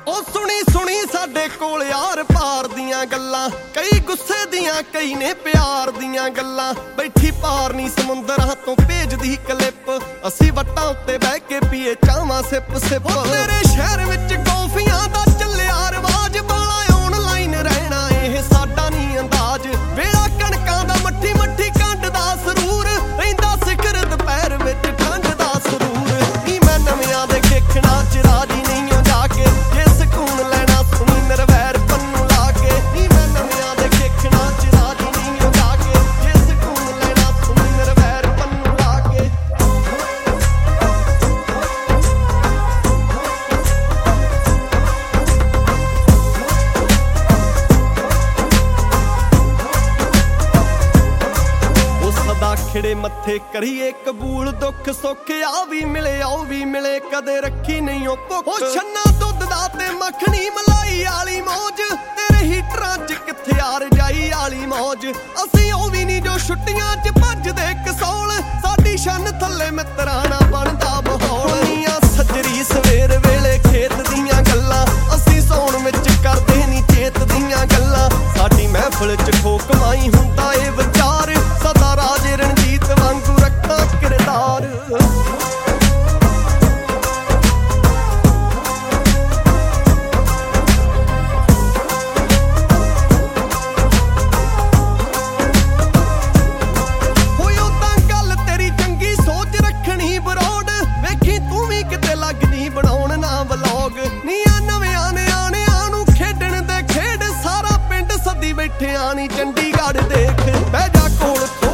ਉਹ ਸੁਣੀ ਸੁਣੀ ਸਾਡੇ ਕੋਲ यार पार दियां गल्लां, कई गुस्से दियां कई ने प्यार दियां गल्लां। बैठी पार नी समुंदरां तो भेजदी क्लिप, असी वट्टां उत्ते बह के पीए चावां सिप सिप। तेरे शहर विच कॉफियां दा चलिया रवाज, बाला ऑनलाइन रहना एह साडा नी अंदाज। वेला कणकां दा मट्ठी मट्ठी कंड दा सरूर, रहिंदा सिखर दुपहर विच ठंड दा सरूर। नी मैं नवियां दे खेखणा च राजी नहीं हो जाके, जे सकून लेना सुनी नरवैर पन्नू लाके। नी मैं नवियां दे खेखणा च राजी नहीं हो जाके, जे सकून लेना सुनी नरवैर पन्नू लाके। खिड़े मत्थे करिए कबूल, दुख सुख आ भी मिले कदे रखी नहीं हो भुख। छन्ना दुध दा ते मखनी मलाई आली मौज, तेरे हीटरां च किथे यार जाई आली मौज। असी ओ भी नहीं जो छुट्टियां च भजदे कसौल, साडी शन थल्ले मित्तरां ना बनदा माहौल। नीयां सजरी सवेर वेले खेत दियां गल्लां, असी सौण विच करदे नी चेत दियां गल्लां। साडी महफिल च ठोक माई हुंदा ए विचार, सदा राजे रणजीत वांगू रखा किरदार। होयो तां गल तेरी चंगी सोच रखनी बरोड, वेखी तू भी किते लगनी बनाउण ना व्लॉग। नीयां नवियां ने आणियां नूं खेडण दे खेड, सारा पिंड सदी बैठियां नी चंडीगढ़ देख। बह जा कोल